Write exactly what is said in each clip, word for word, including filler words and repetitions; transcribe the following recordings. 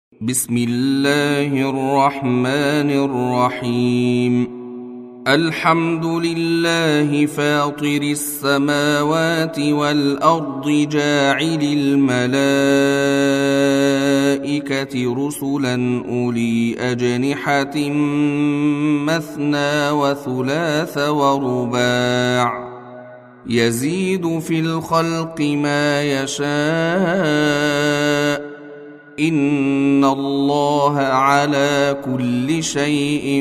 بسم الله الرحمن الرحيم. الحمد لله فاطر السماوات والأرض جاعل الملائكة رسلا أولي أجنحة مثنى وثلاث ورباع يزيد في الخلق ما يشاء إن الله على كل شيء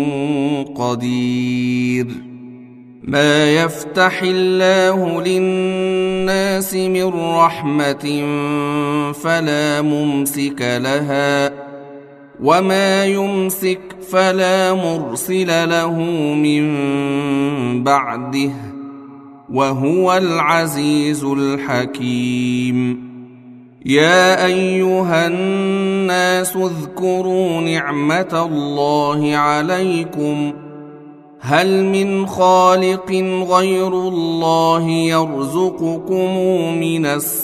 قدير. ما يفتح الله للناس من رحمة فلا ممسك لها وما يمسك فلا مرسل له من بعده وهو العزيز الحكيم. يا أيها الناس اذكروا نعمة الله عليكم هل من خالق غير الله يرزقكم من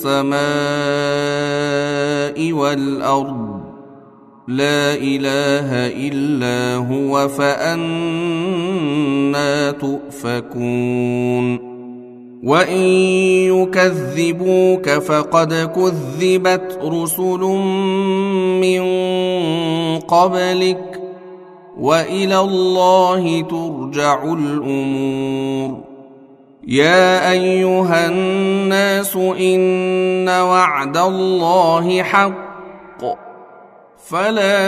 السماء والأرض لا إله إلا هو فأنى تؤفكون. وإن يكذبوك فقد كذبت رسل من قبلك وإلى الله ترجع الأمور. يا أيها الناس إن وعد الله حق فلا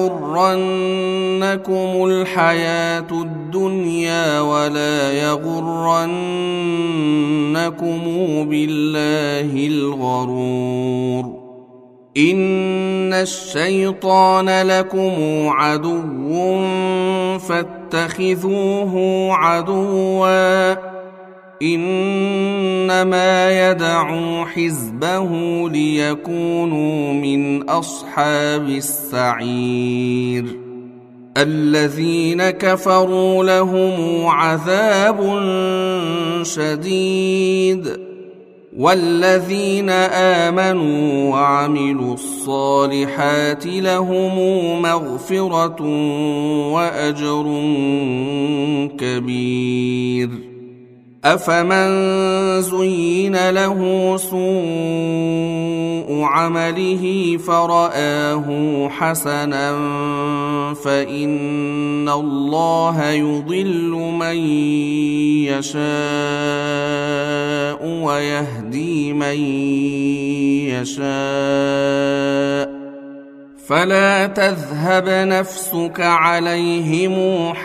تغرنكم الحياة الدنيا ولا يغرنكم بالله الغرور. إن الشيطان لكم عدو فاتخذوه عدوا إنما يدعو حزبه ليكونوا من أصحاب السعير. الذين كفروا لهم عذاب شديد والذين آمنوا وعملوا الصالحات لهم مغفرة وأجر كبير. أفمن زين له سوء عمله فرآه حسنا فإن الله يضل من يشاء ويهدي من يشاء فلا تذهب نفسك عليهم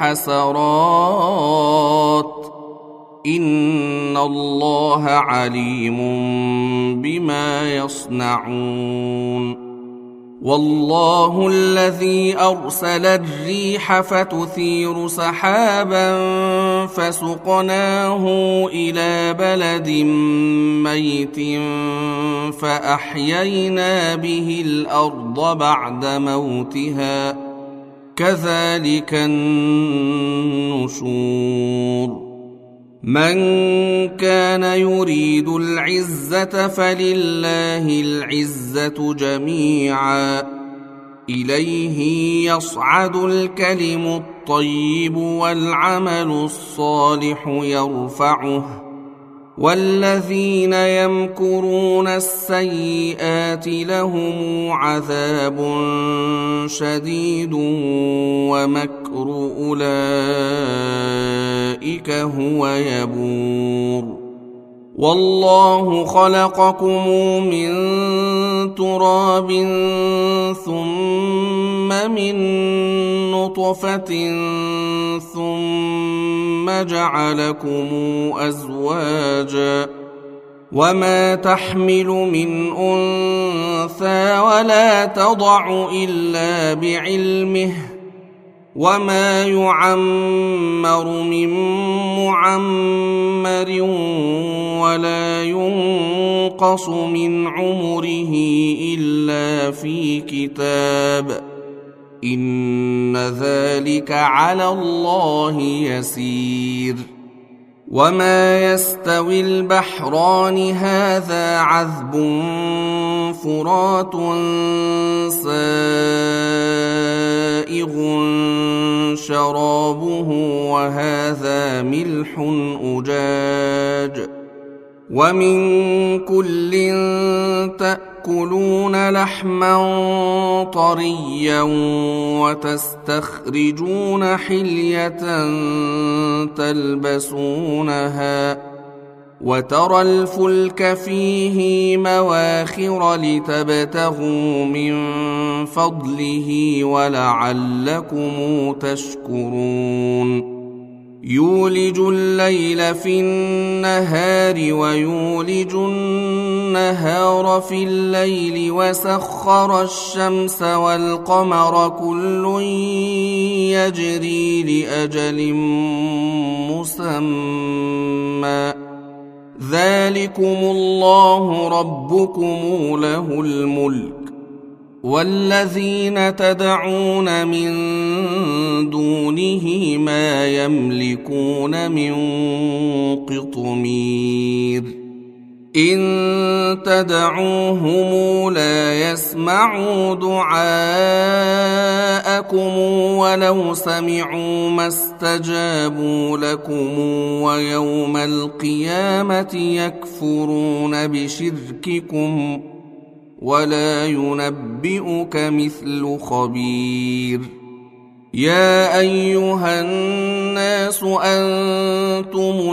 حسرات إن الله عليم بما يصنعون. والله الذي أرسل الريح فتثير سحابا فسقناه إلى بلد ميت فأحيينا به الأرض بعد موتها كذلك النشور. من كان يريد العزة فلله العزة جميعا إليه يصعد الكلم الطيب والعمل الصالح يرفعه والذين يمكرون السيئات لهم عذاب شديد ومكر أولئك هو يبور. والله خلقكم من تراب ثم من نطفة ثم جعلكم أزواجا وما تحمل من أنثى ولا تضع إلا بعلمه وما يعمر من معمر ولا ينقص من عمره إلا في كتاب إن ذلك على الله يسير. وما يستوي البحران هذا عذب فرات سائغ شرابه وهذا ملح أجاج ومن كل تأكلون لحما طريا وتستخرجون حلية تلبسونها وترى الفلك فيه مواخر لتبتغوا من فضله ولعلكم تشكرون يولج الليل في النهار ويولج النهار في الليل وسخر الشمس والقمر كل يجري لأجل مسمى ذلكم الله ربكم له الملك والذين تدعون من دونه ما يملكون من قطمير إن تدعوهم لا يسمعوا دعاءكم ولو سمعوا ما استجابوا لكم ويوم القيامة يكفرون بشرككم ولا ينبئك مثل خبير يا أيها الناس أنتم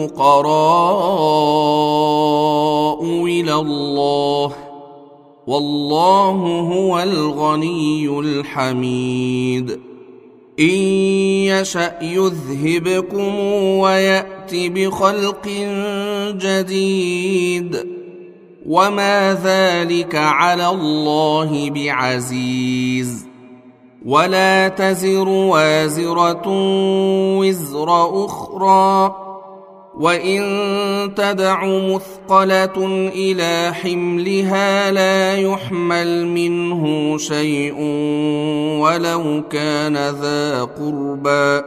الفقراء إلى الله والله هو الغني الحميد إن يشأ يذهبكم ويأت بخلق جديد وما ذلك على الله بعزيز ولا تزر وازرة وزر أخرى وإن تدع مثقلة إلى حملها لا يحمل منه شيء ولو كان ذا قربى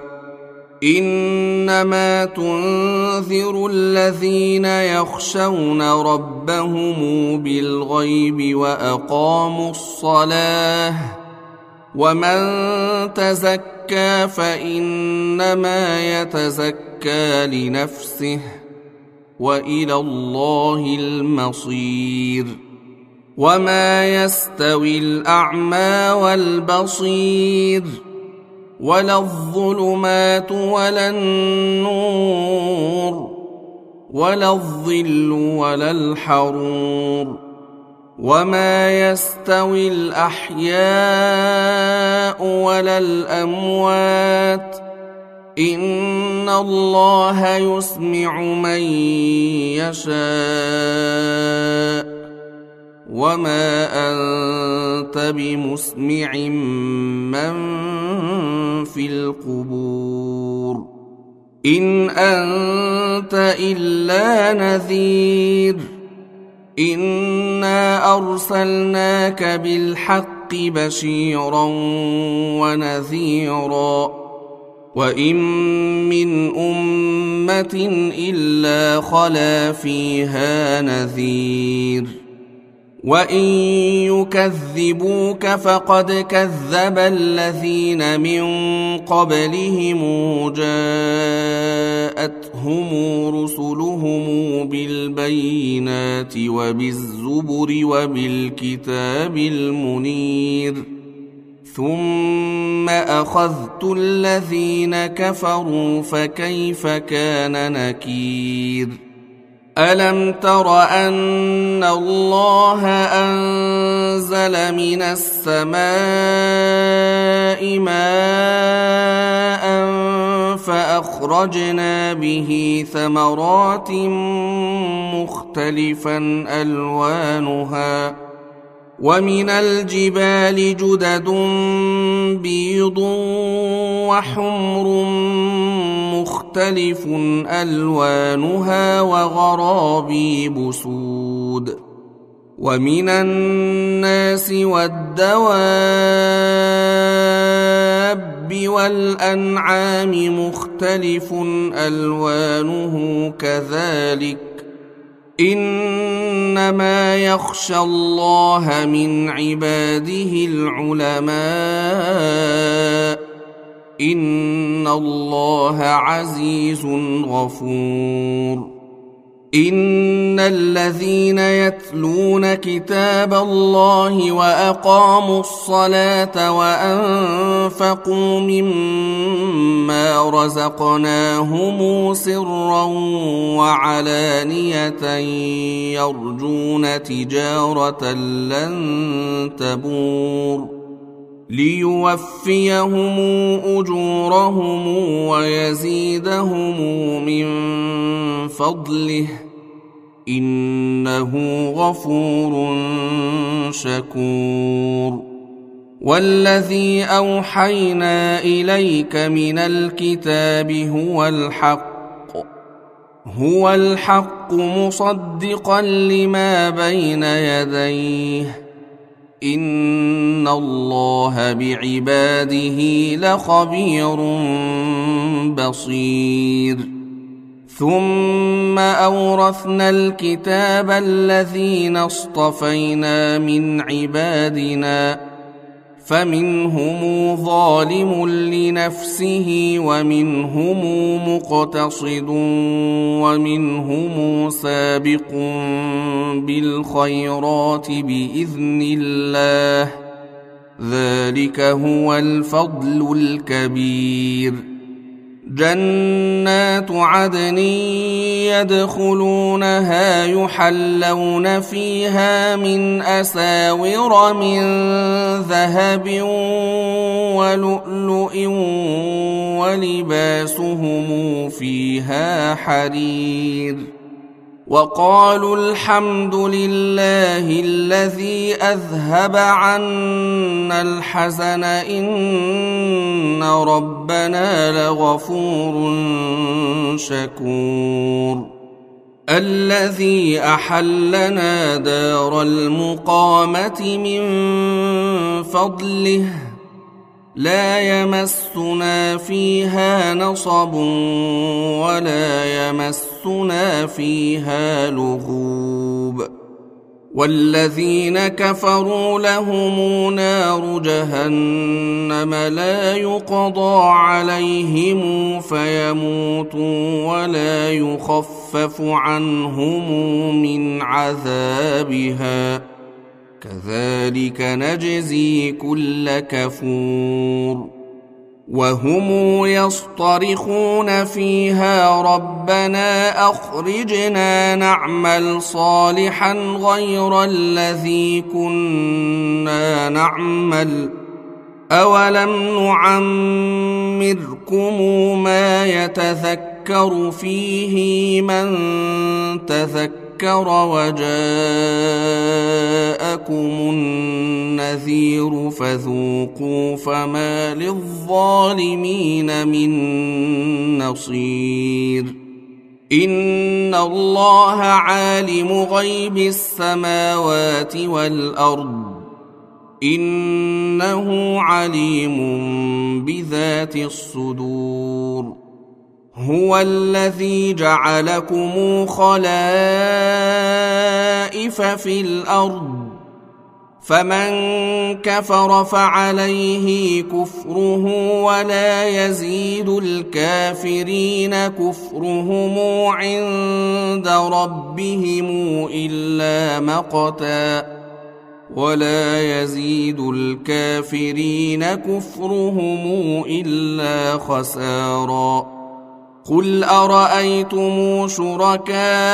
إنما تنذر الذين يخشون ربهم بالغيب وأقاموا الصلاة ومن تزكى فإنما يتزكى لنفسه وإلى الله المصير وما يستوي الأعمى والبصير ولا الظلمات ولا النور ولا الظل ولا الحرور وما يستوي الأحياء ولا الأموات إن الله يسمع من يشاء وما أنت بمسمع من في القبور إن أنت إلا نذير إنا أرسلناك بالحق بشيرا ونذيرا وإن من أمة إلا خلا فيها نذير وإن يكذبوك فقد كذب الذين من قبلهم جاءتهم رسلهم بالبينات وبالزبر وبالكتاب المنير ثم أخذت الذين كفروا فكيف كان نكير ألم تر أن الله أنزل من السماء ماء فأخرجنا به ثمرات مختلفا ألوانها ومن الجبال جدد بيض وحمر مختلف ألوانها وغرابيب سود ومن الناس والدواب والأنعام مختلف ألوانه كذلك إنما يخشى الله من عباده العلماء إن الله عزيز غفور. إن الذين يتلون كتاب الله وأقاموا الصلاة وأنفقوا مما رزقناهم سرا وعلانية يرجون تجارة لن تبور ليوفيهم أجورهم ويزيدهم من فضله إنه غفور شكور. والذي أوحينا إليك من الكتاب هو الحق هو الحق مصدقا لما بين يديه إن الله بعباده لخبير بصير. ثم أورثنا الكتاب الذين اصطفينا من عبادنا فمنهم ظالم لنفسه ومنهم مقتصد ومنهم سابق بالخيرات بإذن الله ذلك هو الفضل الكبير. جنات عدن يدخلونها يحلون فيها من أساور من ذهب ولؤلؤ ولباسهم فيها حرير. وقالوا الحمد لله الذي أذهب عنا الحزن إن ربنا لغفور شكور. الذي أحلنا دار المقامة من فضله لا يمسنا فيها نصب ولا يمسنا فيها لغوب. والذين كفروا لهم نار جهنم لا يقضى عليهم فيموتوا ولا يخفف عنهم من عذابها كذلك نجزي كل كفور. وهم يصطرخون فيها ربنا أخرجنا نعمل صالحا غير الذي كنا نعمل أولم نعمركم ما يتذكر فيه من تذكر وجاءكم النذير فذوقوا فما للظالمين من نصير. إن الله عالم غيب السماوات والأرض إنه عليم بذات الصدور. هو الذي جعلكم خلائف في الأرض فمن كفر فعليه كفره ولا يزيد الكافرين كفرهم عند ربهم إلا مقتا ولا يزيد الكافرين كفرهم إلا خسارا. قل أرأيتم شركاءكم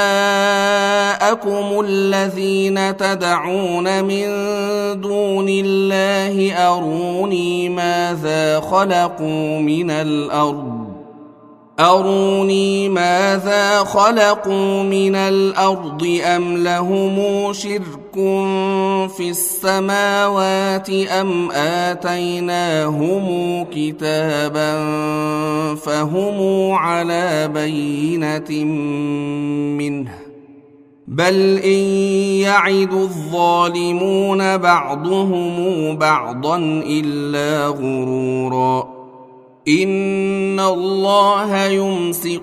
الذين تدعون من دون الله أروني ماذا خلقوا من الأرض أروني ماذا خلقوا من الأرض أم لهم شرك في السماوات أم آتيناهم كتابا فهم على بينة منه بل إن يعد الظالمون بعضهم بعضا إلا غرورا. إن الله يمسك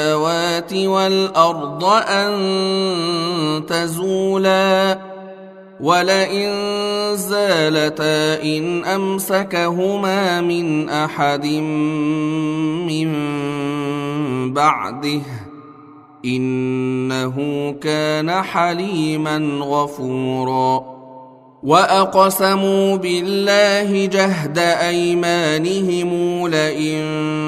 السماوات والأرض أن تزولا ولئن زالتا إن أمسكهما من أحد من بعده إنه كان حليما غفورا وأقسموا بالله جهد أيمانهم لئن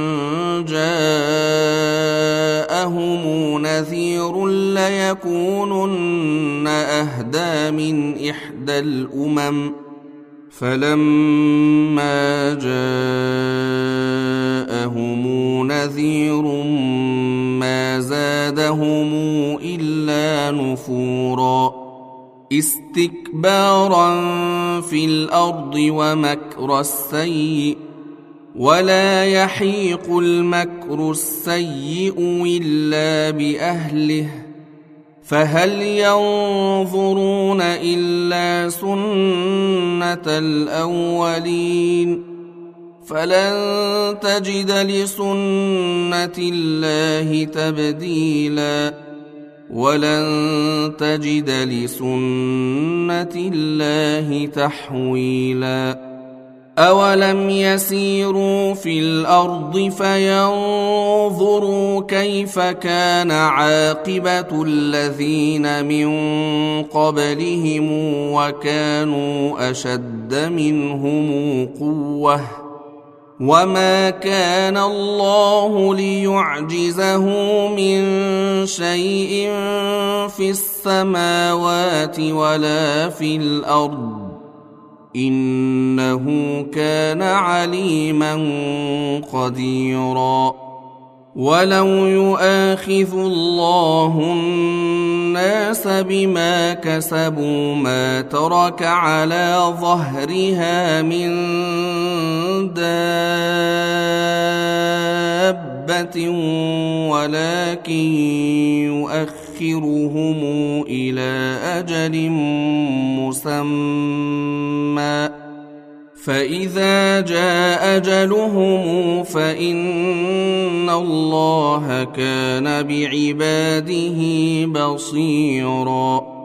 جاءهم نذير ليكونن أهدى من إحدى الأمم فلما جاءهم نذير ما زادهم إلا نفورا استكبارا في الأرض ومكر السيء ولا يحيق المكر السيء إلا بأهله فهل ينظرون إلا سنة الأولين فلن تجد لسنة الله تبديلا ولن تجد لسنة الله تحويلا أولم يسيروا في الأرض فينظروا كيف كان عاقبة الذين من قبلهم وكانوا أشد منهم قوة وما كان الله ليعجزه من شيء في السماوات ولا في الأرض إنه كان عليما قديرا ولو يؤاخذ الله الناس بما كسبوا ما ترك على ظهرها من دابة ولكن يؤخرهم إلى أجل مسمى فإذا جاء أجلهم فإن الله كان بعباده بصيراً